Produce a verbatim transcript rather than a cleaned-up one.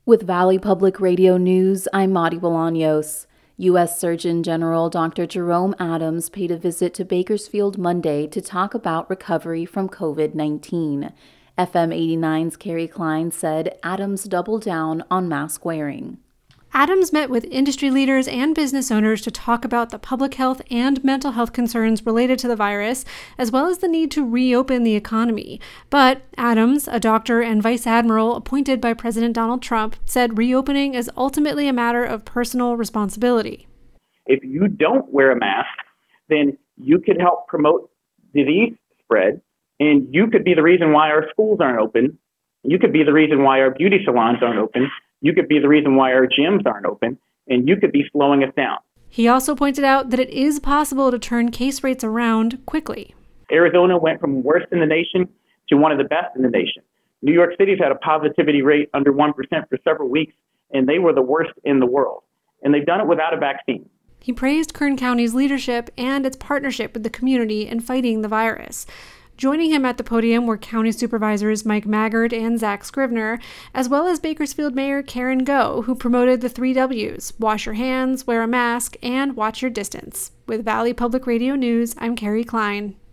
With Valley Public Radio News, I'm Madi Bolaños. U S Surgeon General Doctor Jerome Adams paid a visit to Bakersfield Monday to talk about recovery from covid nineteen. F M eighty-nine's Carrie Klein said Adams doubled down on mask wearing. Adams met with industry leaders and business owners to talk about the public health and mental health concerns related to the virus, as well as the need to reopen the economy. But Adams, a doctor and vice admiral appointed by President Donald Trump, said reopening is ultimately a matter of personal responsibility. If you don't wear a mask, then you could help promote disease spread, and you could be the reason why our schools aren't open. You could be the reason why our beauty salons aren't open. You could be the reason why our gyms aren't open, and you could be slowing us down. He also pointed out that it is possible to turn case rates around quickly. Arizona went from worst in the nation to one of the best in the nation. New York City's had a positivity rate under one percent for several weeks, and they were the worst in the world. And they've done it without a vaccine. He praised Kern County's leadership and its partnership with the community in fighting the virus. Joining him at the podium were County Supervisors Mike Maggard and Zach Scrivener, as well as Bakersfield Mayor Karen Goh, who promoted the three W's: wash your hands, wear a mask, and watch your distance. With Valley Public Radio News, I'm Carrie Klein.